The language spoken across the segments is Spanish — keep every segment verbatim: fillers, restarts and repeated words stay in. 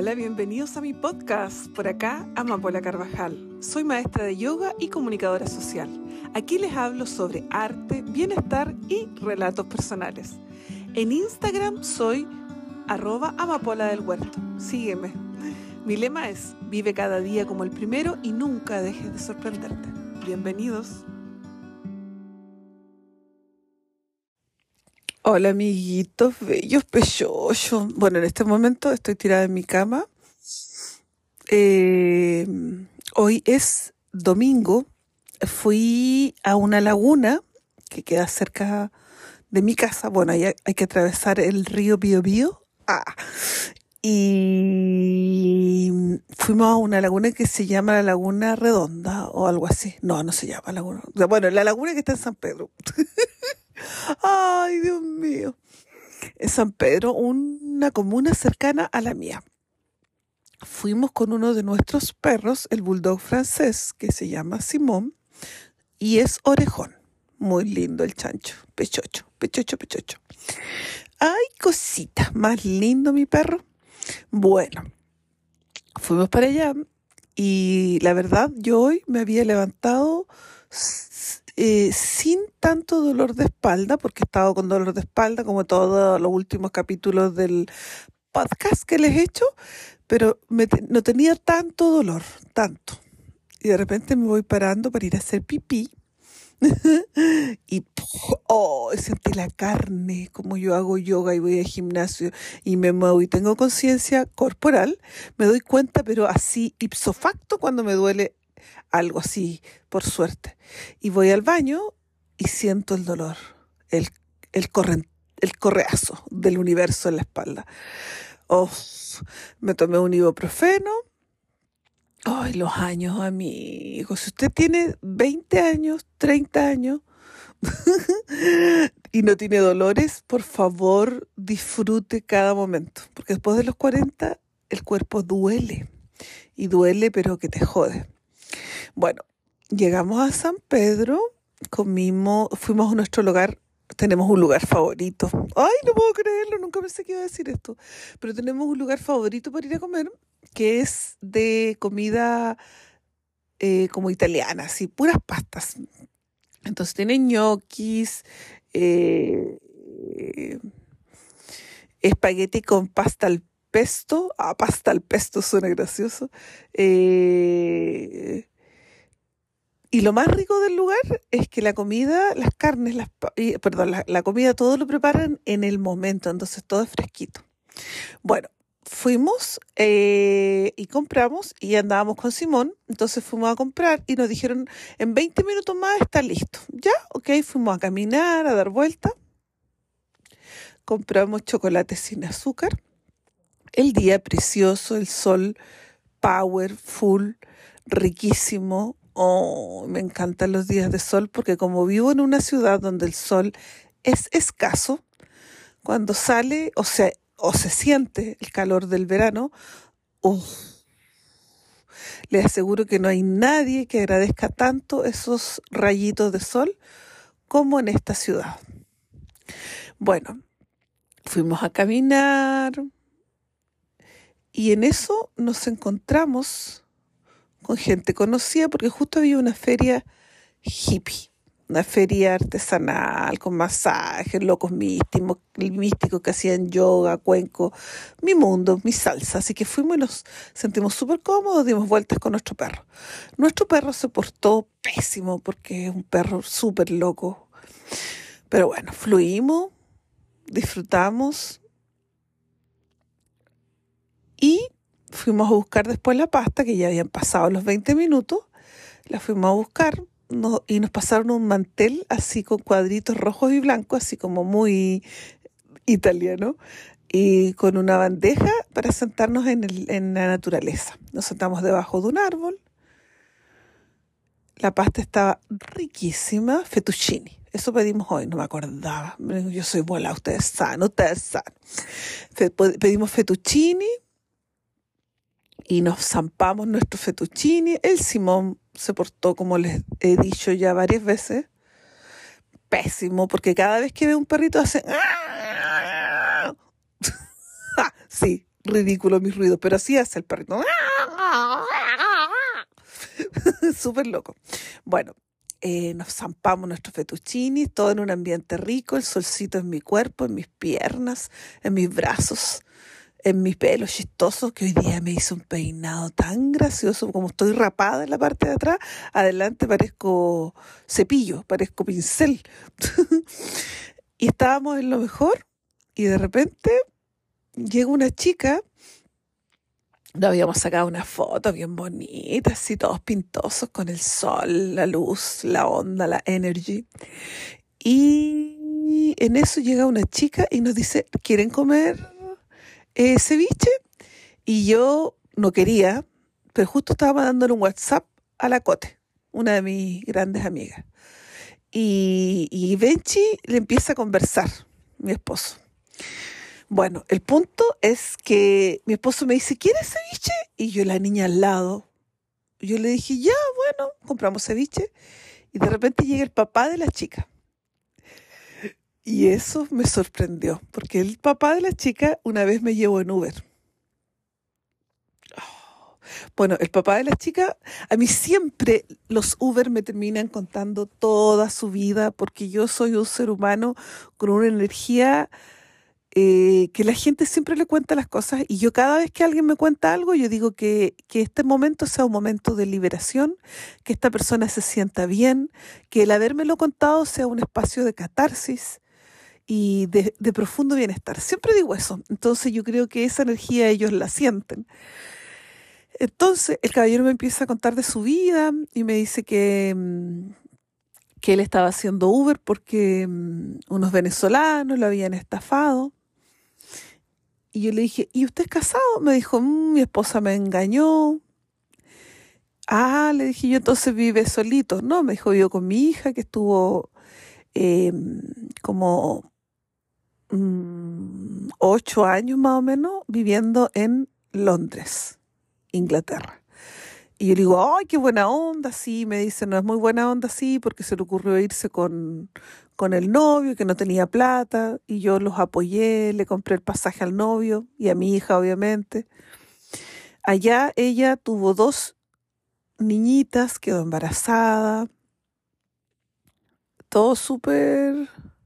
Hola, bienvenidos a mi podcast. Por acá, Amapola Carvajal. Soy maestra de yoga y comunicadora social. Aquí les hablo sobre arte, bienestar y relatos personales. En Instagram soy arroba amapola del huerto. Sígueme. Mi lema es, vive cada día como el primero y nunca dejes de sorprenderte. Bienvenidos. Hola, amiguitos, bellos, pechochos. Bueno, en este momento estoy tirada en mi cama. Eh, hoy es domingo. Fui a una laguna que queda cerca de mi casa. Bueno, ahí hay, hay que atravesar el río Biobío. Ah, y fuimos a una laguna que se llama la Laguna Redonda o algo así. No, no se llama Laguna. Bueno, la laguna que está en San Pedro. Ay, Dios mío. En San Pedro, una comuna cercana a la mía. Fuimos con uno de nuestros perros, el bulldog francés, que se llama Simón, y es orejón. Muy lindo el chancho, pechocho, pechocho, pechocho. Ay, cosita, más lindo mi perro. Bueno, fuimos para allá y la verdad yo hoy me había levantado eh, sin tanto dolor de espalda, porque he estado con dolor de espalda como todos los últimos capítulos del podcast que les he hecho, pero me te- no tenía tanto dolor, tanto. Y de repente me voy parando para ir a hacer pipí y ¡puf! Oh, sentí la carne, como yo hago yoga y voy al gimnasio y me muevo y tengo conciencia corporal, me doy cuenta, pero así ipso facto cuando me duele algo así, por suerte. Y voy al baño y siento el dolor, el, el, corren- el correazo del universo en la espalda. Oh, me tomé un ibuprofeno. Ay, los años, amigos. Si usted tiene veinte años, treinta años y no tiene dolores, por favor, disfrute cada momento. Porque después de los cuarenta, el cuerpo duele. Y duele, pero que te jode. Bueno, llegamos a San Pedro, comimos, fuimos a nuestro lugar. Tenemos un lugar favorito. Ay, no puedo creerlo, nunca pensé que iba a decir esto. Pero tenemos un lugar favorito para ir a comer, que es de comida eh, como italiana, así, puras pastas. Entonces tiene ñoquis, eh, eh, espagueti con pasta al pesto. Ah, pasta al pesto suena gracioso. Eh, y lo más rico del lugar es que la comida, las carnes, las, pa- y- perdón, la, la comida, todo lo preparan en el momento, entonces todo es fresquito. Bueno, fuimos eh, y compramos y andábamos con Simón, entonces fuimos a comprar y nos dijeron en veinte minutos más está listo. Ya, ok, fuimos a caminar, a dar vuelta, compramos chocolate sin azúcar, el día precioso, el sol powerful, riquísimo. Oh, me encantan los días de sol porque como vivo en una ciudad donde el sol es escaso, cuando sale o se, o se siente el calor del verano, uf, les aseguro que no hay nadie que agradezca tanto esos rayitos de sol como en esta ciudad. Bueno, fuimos a caminar y en eso nos encontramos con gente conocida porque justo había una feria hippie, una feria artesanal con masajes, locos místicos, místicos que hacían yoga, cuenco, mi mundo, mi salsa. Así que fuimos y nos sentimos súper cómodos, dimos vueltas con nuestro perro. Nuestro perro se portó pésimo porque es un perro súper loco. Pero bueno, fluimos, disfrutamos y fuimos a buscar después la pasta, que ya habían pasado los veinte minutos. La fuimos a buscar no- y nos pasaron un mantel así con cuadritos rojos y blancos, así como muy italiano, y con una bandeja para sentarnos en, el- en la naturaleza. Nos sentamos debajo de un árbol. La pasta estaba riquísima, fettuccini. Eso pedimos hoy, no me acordaba. Yo soy buena, ustedes saben, ustedes saben. Fe- Pedimos fettuccini y nos zampamos nuestro fettuccini. El Simón se portó, como les he dicho ya varias veces, pésimo, porque cada vez que ve un perrito hace... Sí, ridículo mis ruidos, pero así hace el perrito. Súper loco. Bueno, eh, nos zampamos nuestros fettuccini, todo en un ambiente rico, el solcito en mi cuerpo, en mis piernas, en mis brazos, en mi pelo chistoso, que hoy día me hice un peinado tan gracioso, como estoy rapada en la parte de atrás, adelante parezco cepillo, parezco pincel. Y estábamos en lo mejor, y de repente llega una chica. Nos habíamos sacado una foto bien bonita, así todos pintosos con el sol, la luz, la onda, la energy. Y en eso llega una chica y nos dice, ¿quieren comer eh, ceviche? Y yo no quería, pero justo estaba mandándole un WhatsApp a la Cote, una de mis grandes amigas. Y, y Benchi le empieza a conversar, mi esposo. Bueno, el punto es que mi esposo me dice, ¿quieres ceviche? Y yo, la niña al lado, yo le dije, ya, bueno, compramos ceviche. Y de repente llega el papá de la chica. Y eso me sorprendió, porque el papá de la chica una vez me llevó en Uber. Oh. Bueno, el papá de la chica, a mí siempre los Uber me terminan contando toda su vida, porque yo soy un ser humano con una energía eh, que la gente siempre le cuenta las cosas, y yo cada vez que alguien me cuenta algo, yo digo que, que este momento sea un momento de liberación, que esta persona se sienta bien, que el habérmelo contado sea un espacio de catarsis y de, de profundo bienestar. Siempre digo eso. Entonces yo creo que esa energía ellos la sienten. Entonces el caballero me empieza a contar de su vida y me dice que, mm, que él estaba haciendo Uber porque mm, unos venezolanos lo habían estafado. Y yo le dije, ¿y usted es casado? Me dijo, "Mm, mi esposa me engañó". Ah, le dije yo, entonces vive solito. No, me dijo, vivo con mi hija que estuvo eh, como mm, ocho años más o menos viviendo en Londres, Inglaterra. Y yo le digo, ay, qué buena onda, sí. Me dice, no es muy buena onda, sí, porque se le ocurrió irse con, con el novio, que no tenía plata, y yo los apoyé, le compré el pasaje al novio y a mi hija, obviamente. Allá ella tuvo dos niñitas, quedó embarazada, todo súper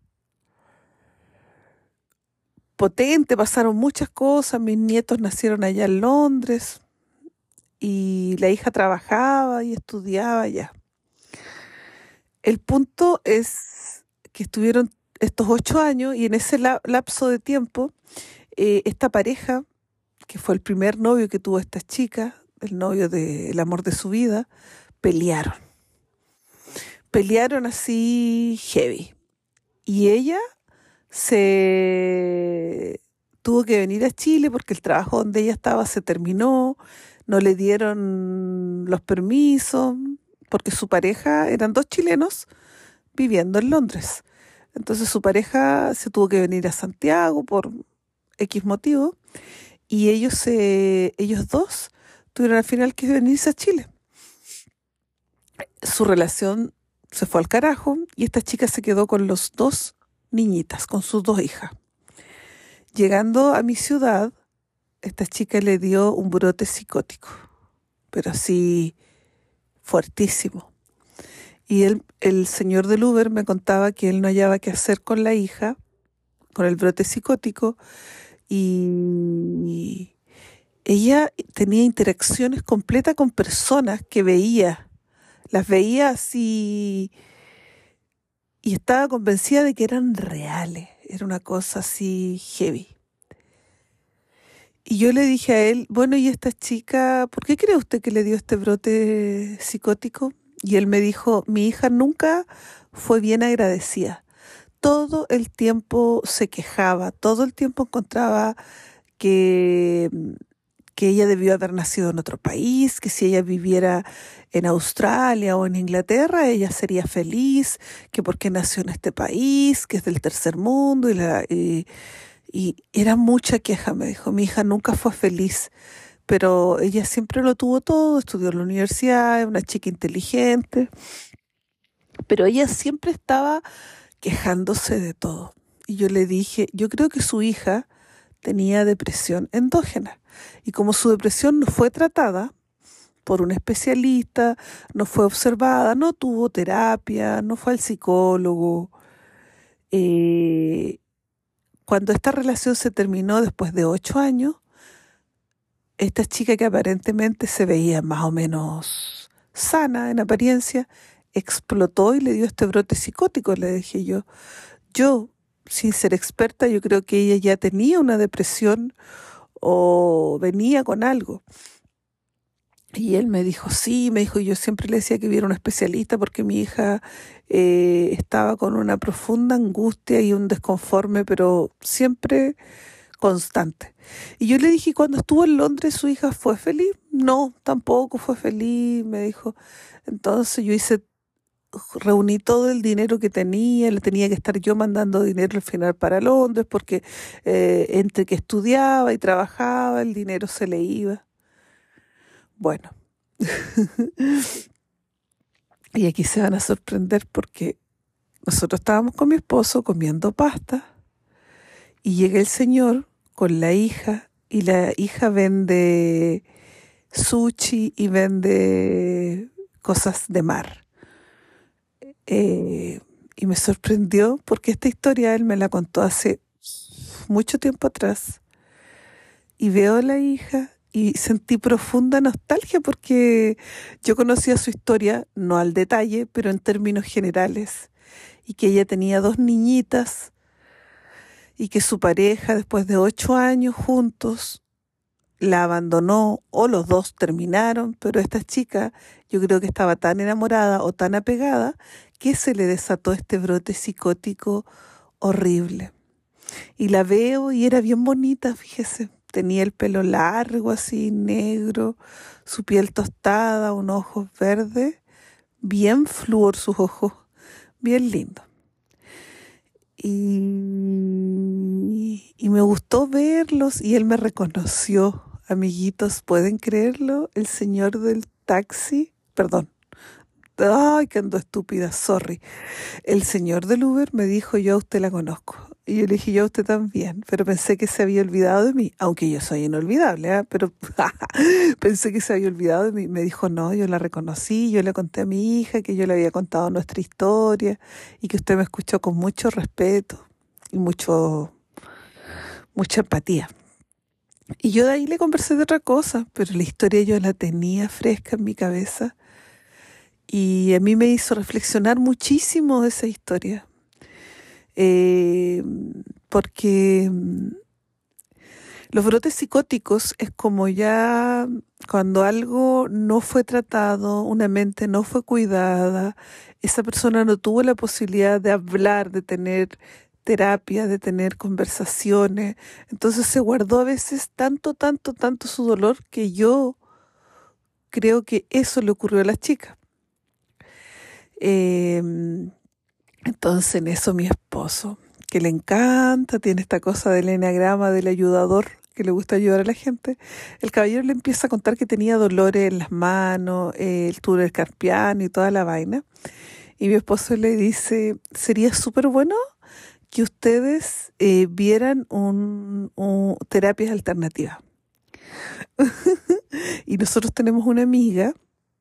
potente, pasaron muchas cosas, mis nietos nacieron allá en Londres y la hija trabajaba y estudiaba allá. El punto es que estuvieron estos ocho años y en ese la- lapso de tiempo, eh, esta pareja, que fue el primer novio que tuvo esta chica, el novio del amor de su vida, pelearon. Pelearon así heavy. Y ella se tuvo que venir a Chile porque el trabajo donde ella estaba se terminó, no le dieron los permisos, porque su pareja eran dos chilenos viviendo en Londres. Entonces su pareja se tuvo que venir a Santiago por X motivo y ellos se, ellos dos tuvieron al final que venirse a Chile. Su relación se fue al carajo y esta chica se quedó con los dos niñitas, con sus dos hijas. Llegando a mi ciudad, esta chica le dio un brote psicótico, pero así fuertísimo. Y él, el señor del Uber me contaba que él no hallaba qué hacer con la hija, con el brote psicótico, y ella tenía interacciones completas con personas que veía, las veía así y estaba convencida de que eran reales, era una cosa así heavy. Y yo le dije a él, bueno, ¿y esta chica, por qué cree usted que le dio este brote psicótico? Y él me dijo, mi hija nunca fue bien agradecida. Todo el tiempo se quejaba, todo el tiempo encontraba que, que ella debió haber nacido en otro país, que si ella viviera en Australia o en Inglaterra, ella sería feliz, que porque nació en este país, que es del tercer mundo, y, la, y, y era mucha queja, me dijo, mi hija nunca fue feliz, pero ella siempre lo tuvo todo, estudió en la universidad, es una chica inteligente, pero ella siempre estaba quejándose de todo. Y yo le dije, yo creo que su hija tenía depresión endógena. Y como su depresión no fue tratada por un especialista, no fue observada, no tuvo terapia, no fue al psicólogo, eh, cuando esta relación se terminó después de ocho años, esta chica que aparentemente se veía más o menos sana en apariencia, explotó y le dio este brote psicótico, le dije yo. Yo, sin ser experta, yo creo que ella ya tenía una depresión o venía con algo. Y él me dijo, sí, me dijo, yo siempre le decía que hubiera un especialista porque mi hija eh, estaba con una profunda angustia y un desconforme, pero siempre constante. Y yo le dije, cuando estuvo en Londres, ¿su hija fue feliz? No, tampoco fue feliz, me dijo. Entonces yo hice, reuní todo el dinero que tenía, le tenía que estar yo mandando dinero al final para Londres, porque eh, entre que estudiaba y trabajaba, el dinero se le iba. Bueno, y aquí se van a sorprender porque nosotros estábamos con mi esposo comiendo pasta y llega el señor con la hija y la hija vende sushi y vende cosas de mar. Eh, y me sorprendió porque esta historia él me la contó hace mucho tiempo atrás y veo a la hija y sentí profunda nostalgia porque yo conocía su historia, no al detalle, pero en términos generales, y que ella tenía dos niñitas y que su pareja, después de ocho años juntos, la abandonó o los dos terminaron, pero esta chica yo creo que estaba tan enamorada o tan apegada que se le desató este brote psicótico horrible. Y la veo y era bien bonita, fíjese. Tenía el pelo largo, así, negro, su piel tostada, unos ojos verdes, bien flúor sus ojos, bien lindo. Y, y me gustó verlos y él me reconoció. Amiguitos, ¿pueden creerlo? El señor del taxi, perdón, ay, que ando estúpida, sorry. El señor del Uber me dijo, yo a usted la conozco. Y yo le dije, yo a usted también, pero pensé que se había olvidado de mí, aunque yo soy inolvidable, ¿eh? Pero pensé que se había olvidado de mí. Me dijo, no, yo la reconocí, yo le conté a mi hija que yo le había contado nuestra historia y que usted me escuchó con mucho respeto y mucho, mucha empatía. Y yo de ahí le conversé de otra cosa, pero la historia yo la tenía fresca en mi cabeza y a mí me hizo reflexionar muchísimo esa historia. Eh, porque los brotes psicóticos es como ya cuando algo no fue tratado, una mente no fue cuidada, esa persona no tuvo la posibilidad de hablar, de tener terapia, de tener conversaciones, entonces se guardó a veces tanto, tanto, tanto su dolor que yo creo que eso le ocurrió a la chica. Eh, Entonces en eso mi esposo, que le encanta, tiene esta cosa del eneagrama del ayudador, que le gusta ayudar a la gente, el caballero le empieza a contar que tenía dolores en las manos, eh, el túnel carpiano y toda la vaina. Y mi esposo le dice, sería súper bueno que ustedes eh, vieran un, un, terapias alternativas. Y nosotros tenemos una amiga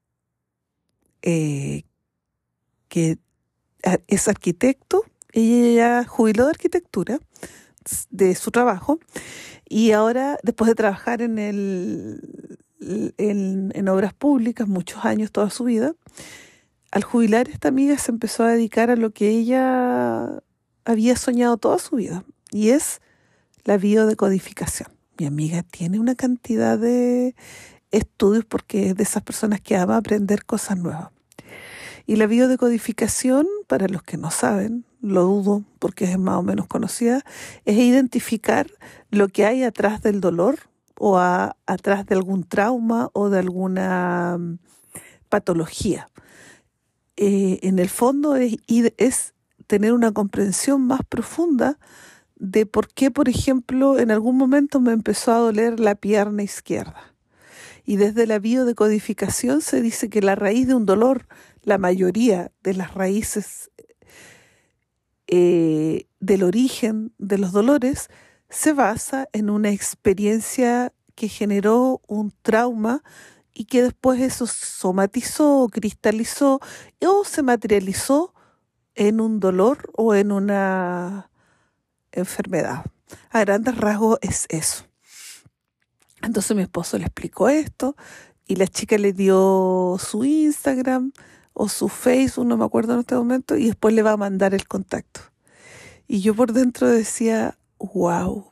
eh, que es arquitecto, ella ya jubiló de arquitectura de su trabajo y ahora después de trabajar en el en, en obras públicas muchos años, toda su vida, al jubilar esta amiga se empezó a dedicar a lo que ella había soñado toda su vida y es la biodecodificación. Mi amiga tiene una cantidad de estudios porque es de esas personas que ama aprender cosas nuevas. Y la biodecodificación, para los que no saben, lo dudo porque es más o menos conocida, es identificar lo que hay atrás del dolor o a, atrás de algún trauma o de alguna um, patología. Eh, en el fondo es, es tener una comprensión más profunda de por qué, por ejemplo, en algún momento me empezó a doler la pierna izquierda. Y desde la biodecodificación se dice que la raíz de un dolor, la mayoría de las raíces eh, del origen de los dolores, se basa en una experiencia que generó un trauma y que después eso somatizó, cristalizó o se materializó en un dolor o en una enfermedad. A grandes rasgos es eso. Entonces mi esposo le explicó esto y la chica le dio su Instagram o su Facebook, no me acuerdo en este momento, y después le va a mandar el contacto. Y yo por dentro decía, wow,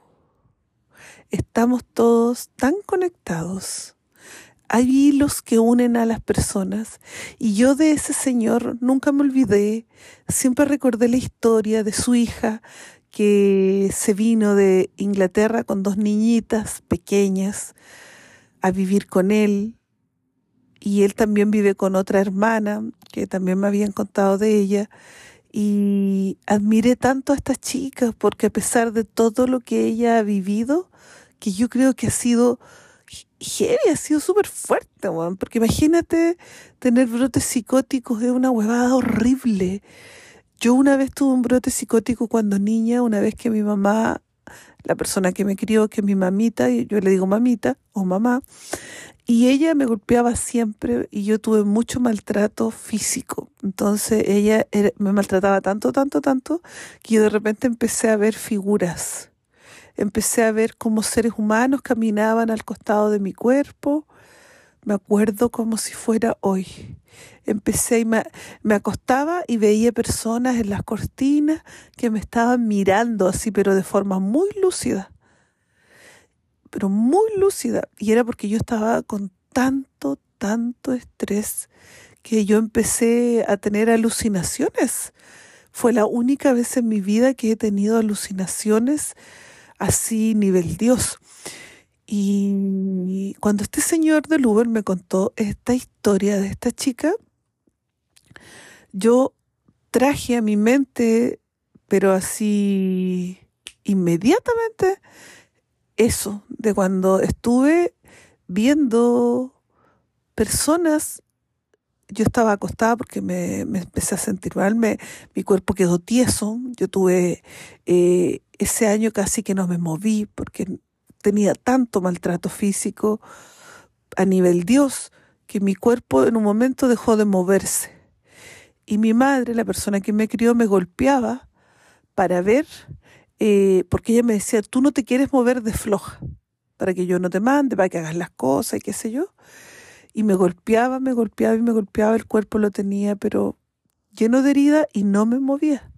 estamos todos tan conectados. Hay hilos que unen a las personas y yo de ese señor nunca me olvidé, siempre recordé la historia de su hija que se vino de Inglaterra con dos niñitas pequeñas a vivir con él y él también vive con otra hermana que también me habían contado de ella y admiré tanto a estas chicas porque a pesar de todo lo que ella ha vivido, que yo creo que ha sido heavy, ha sido súper fuerte, weón, porque imagínate tener brotes psicóticos, es una huevada horrible. Yo una vez tuve un brote psicótico cuando niña, una vez que mi mamá, la persona que me crió, que es mi mamita, y yo le digo mamita o mamá, y ella me golpeaba siempre y yo tuve mucho maltrato físico. Entonces ella era, me maltrataba tanto, tanto, tanto, que yo de repente empecé a ver figuras. Empecé a ver cómo seres humanos caminaban al costado de mi cuerpo. Me acuerdo como si fuera hoy. Empecé y me, me acostaba y veía personas en las cortinas que me estaban mirando así, pero de forma muy lúcida. Pero muy lúcida. Y era porque yo estaba con tanto, tanto estrés que yo empecé a tener alucinaciones. Fue la única vez en mi vida que he tenido alucinaciones así nivel Dios. Y cuando este señor del Uber me contó esta historia de esta chica, yo traje a mi mente, pero así inmediatamente, eso, de cuando estuve viendo personas, yo estaba acostada porque me, me empecé a sentir mal, me, mi cuerpo quedó tieso, yo tuve eh, ese año casi que no me moví porque tenía tanto maltrato físico a nivel Dios que mi cuerpo en un momento dejó de moverse. Y mi madre, la persona que me crió, me golpeaba para ver, eh, porque ella me decía, tú no te quieres mover de floja, para que yo no te mande, para que hagas las cosas y qué sé yo. Y me golpeaba, me golpeaba y me golpeaba, el cuerpo lo tenía, pero lleno de herida y no me movía.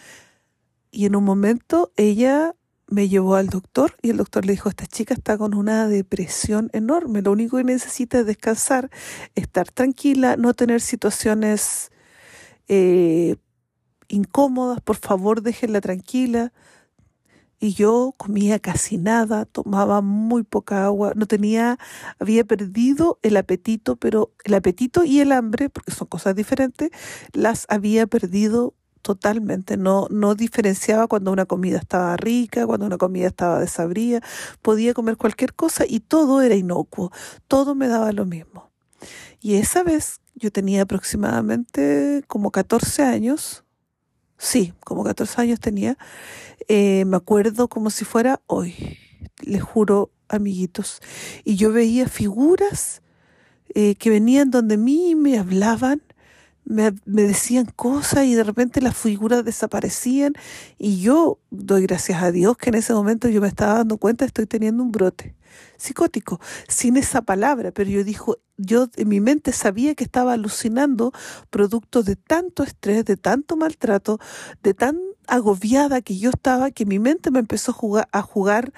Y en un momento ella me llevó al doctor y el doctor le dijo, esta chica está con una depresión enorme, lo único que necesita es descansar, estar tranquila, no tener situaciones eh, incómodas, por favor déjenla tranquila. Y yo comía casi nada, tomaba muy poca agua, no tenía, había perdido el apetito, pero el apetito y el hambre, porque son cosas diferentes, las había perdido totalmente. No, no diferenciaba cuando una comida estaba rica, cuando una comida estaba desabrida, podía comer cualquier cosa y todo era inocuo, todo me daba lo mismo. Y esa vez yo tenía aproximadamente como catorce años, sí, como catorce años tenía. Eh, me acuerdo como si fuera hoy, les juro, amiguitos. Y yo veía figuras eh, que venían donde mí me hablaban, me, me decían cosas y de repente las figuras desaparecían. Y yo doy gracias a Dios que en ese momento yo me estaba dando cuenta, estoy teniendo un brote psicótico, sin esa palabra, pero yo dijo, yo en mi mente sabía que estaba alucinando producto de tanto estrés, de tanto maltrato, de tan agobiada que yo estaba, que mi mente me empezó a jugar, a jugar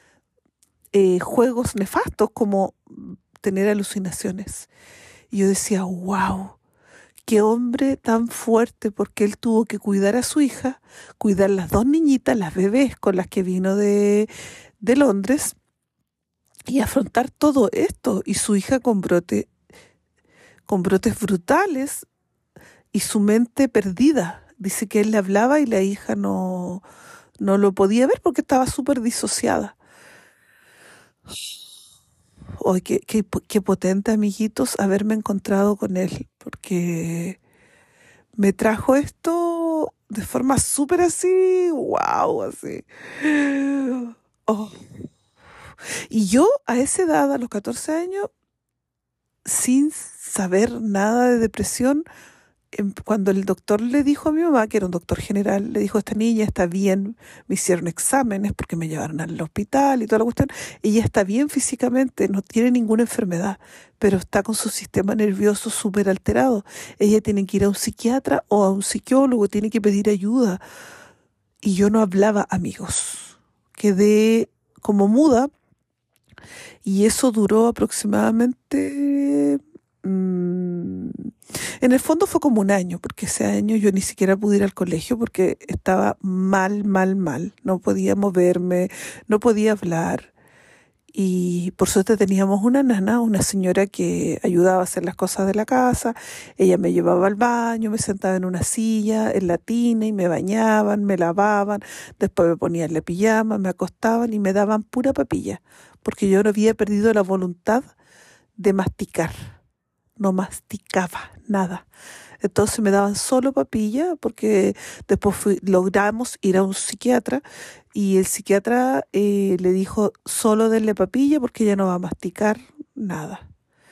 eh, juegos nefastos como tener alucinaciones. Y yo decía, wow, qué hombre tan fuerte, porque él tuvo que cuidar a su hija, cuidar las dos niñitas, las bebés con las que vino de, de Londres, y afrontar todo esto, y su hija con brote, con brotes brutales, y su mente perdida. Dice que él le hablaba y la hija no, no lo podía ver porque estaba súper disociada. Oh, qué, qué, qué potente, amiguitos, haberme encontrado con él, porque me trajo esto de forma súper así, wow, así. Oh. Y yo a esa edad, a los catorce años, sin saber nada de depresión, em, cuando el doctor le dijo a mi mamá, que era un doctor general, le dijo, esta niña está bien, me hicieron exámenes porque me llevaron al hospital y toda la cuestión, ella está bien físicamente, no tiene ninguna enfermedad, pero está con su sistema nervioso súper alterado. Ella tiene que ir a un psiquiatra o a un psicólogo, tiene que pedir ayuda. Y yo no hablaba, amigos. Quedé como muda y eso duró aproximadamente... mm, en el fondo fue como un año, porque ese año yo ni siquiera pude ir al colegio porque estaba mal, mal, mal. No podía moverme, no podía hablar. Y por suerte teníamos una nana, una señora que ayudaba a hacer las cosas de la casa. Ella me llevaba al baño, me sentaba en una silla, en la tina, y me bañaban, me lavaban. Después me ponían la pijama, me acostaban y me daban pura papilla, porque yo no había perdido la voluntad de masticar. No masticaba nada. Entonces me daban solo papilla porque después fui- logramos ir a un psiquiatra y el psiquiatra eh, le dijo solo denle papilla porque ella no va a masticar nada.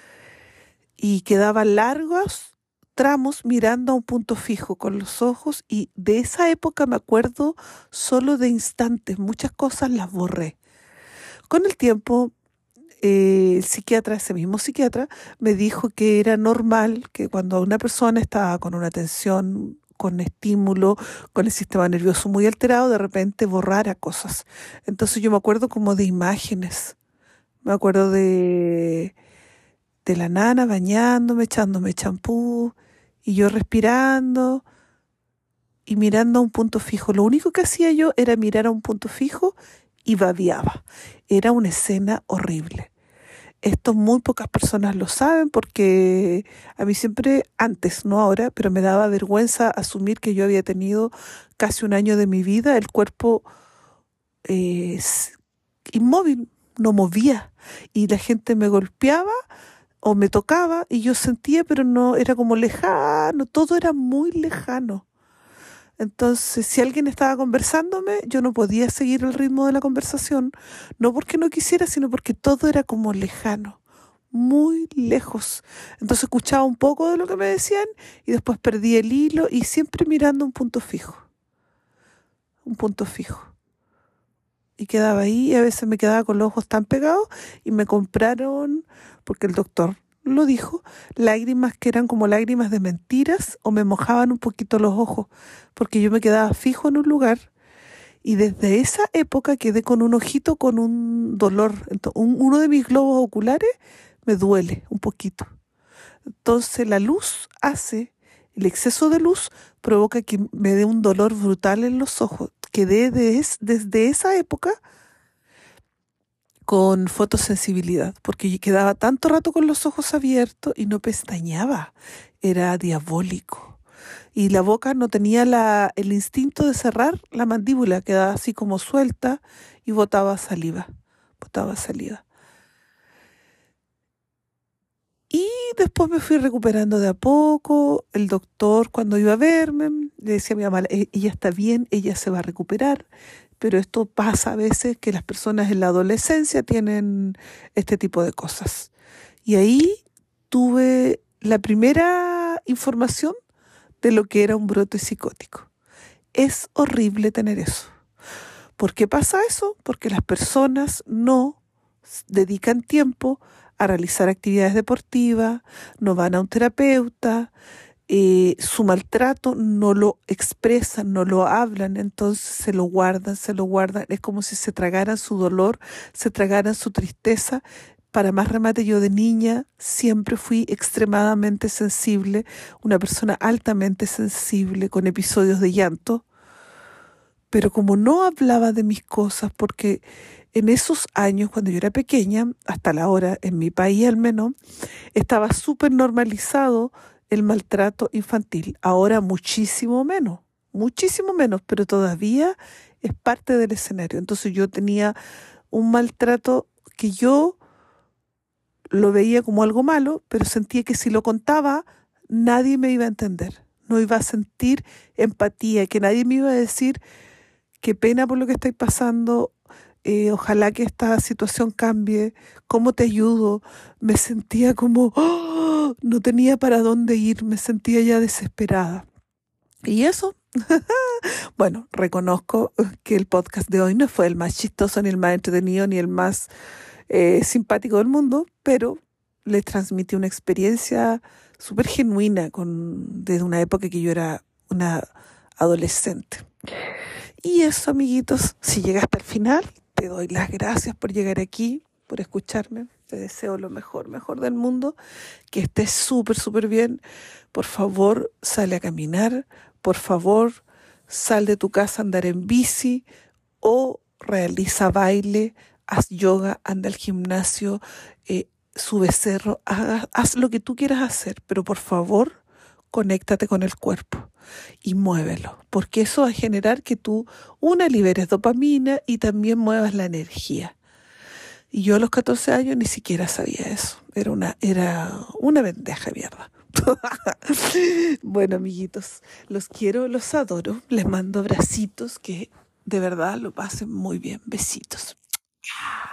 Y quedaba largos tramos mirando a un punto fijo con los ojos y de esa época me acuerdo solo de instantes, muchas cosas las borré. Con el tiempo eh, el psiquiatra, ese mismo psiquiatra, me dijo que era normal que cuando una persona estaba con una tensión, con estímulo, con el sistema nervioso muy alterado, de repente borrara cosas. Entonces yo me acuerdo como de imágenes. Me acuerdo de, de la nana bañándome, echándome champú, y yo respirando y mirando a un punto fijo. Lo único que hacía yo era mirar a un punto fijo y babeaba. Era una escena horrible. Esto muy pocas personas lo saben porque a mí siempre, antes, no ahora, pero me daba vergüenza asumir que yo había tenido casi un año de mi vida el cuerpo eh, s- inmóvil, no movía. Y la gente me golpeaba o me tocaba y yo sentía, pero no, era como lejano, todo era muy lejano. Entonces, si alguien estaba conversándome, yo no podía seguir el ritmo de la conversación, no porque no quisiera, sino porque todo era como lejano, muy lejos. Entonces escuchaba un poco de lo que me decían y después perdí el hilo y siempre mirando un punto fijo, un punto fijo. Y quedaba ahí y a veces me quedaba con los ojos tan pegados y me compraron, porque el doctor lo dijo, lágrimas que eran como lágrimas de mentiras o me mojaban un poquito los ojos, porque yo me quedaba fijo en un lugar y desde esa época quedé con un ojito con un dolor. Ento- un- uno de mis globos oculares me duele un poquito. Entonces la luz hace, el exceso de luz provoca que me dé un dolor brutal en los ojos. Quedé de es- desde esa época con fotosensibilidad, porque yo quedaba tanto rato con los ojos abiertos y no pestañeaba. Era diabólico. Y la boca no tenía la, el instinto de cerrar la mandíbula, quedaba así como suelta y botaba saliva, botaba saliva. Y después me fui recuperando de a poco. El doctor, cuando iba a verme, le decía a mi mamá, "E- ella está bien, ella se va a recuperar, pero esto pasa a veces que las personas en la adolescencia tienen este tipo de cosas". Y ahí tuve la primera información de lo que era un brote psicótico. Es horrible tener eso. ¿Por qué pasa eso? Porque las personas no s- dedican tiempo a realizar actividades deportivas, no van a un terapeuta, eh, su maltrato no lo expresan, no lo hablan, entonces se lo guardan, se lo guardan, es como si se tragaran su dolor, se tragaran su tristeza. Para más remate, yo de niña siempre fui extremadamente sensible, una persona altamente sensible, con episodios de llanto, pero como no hablaba de mis cosas, porque en esos años, cuando yo era pequeña, hasta la hora, en mi país al menos, estaba súper normalizado el maltrato infantil. Ahora muchísimo menos, muchísimo menos, pero todavía es parte del escenario. Entonces yo tenía un maltrato que yo lo veía como algo malo, pero sentía que si lo contaba, nadie me iba a entender. No iba a sentir empatía, que nadie me iba a decir qué pena por lo que estáis pasando, eh, ojalá que esta situación cambie, ¿cómo te ayudo? Me sentía como, ¡oh! No tenía para dónde ir, me sentía ya desesperada. Y eso, bueno, reconozco que el podcast de hoy no fue el más chistoso, ni el más entretenido, ni el más eh, simpático del mundo, pero les transmití una experiencia súper genuina con, desde una época que yo era una adolescente. Y eso, amiguitos, si llegaste al final, te doy las gracias por llegar aquí, por escucharme. Te deseo lo mejor, mejor del mundo, que estés súper, súper bien. Por favor, sale a caminar. Por favor, sal de tu casa a andar en bici o realiza baile, haz yoga, anda al gimnasio, eh, sube cerro, haz, haz lo que tú quieras hacer, pero por favor, conéctate con el cuerpo y muévelo, porque eso va a generar que tú, una, liberes dopamina y también muevas la energía. Y yo a los catorce años ni siquiera sabía eso. Era una, era una bendeja de mierda. Bueno, amiguitos, los quiero, los adoro. Les mando abracitos, que de verdad lo pasen muy bien. Besitos.